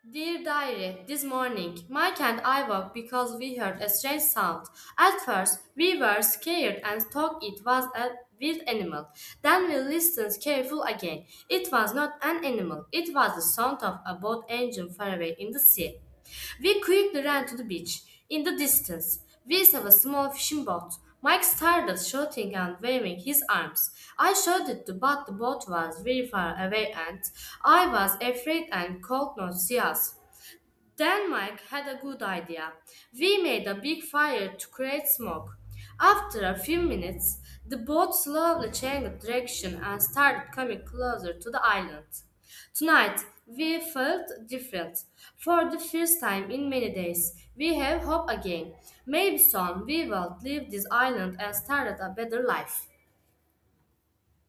Dear Diary, this morning, Mike and I woke because we heard a strange sound. At first, we were scared and thought it was a wild animal. Then we listened carefully again. It was not an animal, it was the sound of a boat engine far away in the sea. We quickly ran to the beach. In the distance, we saw a small fishing boat. Mike started shouting and waving his arms. I shouted too, but the boat was very far away and I was afraid and could not see us. Then Mike had a good idea. We made a big fire to create smoke. After a few minutes, the boat slowly changed direction and started coming closer to the island. Tonight, we felt different. For the first time in many days, we have hope again. Maybe soon we will leave this island and start a better life.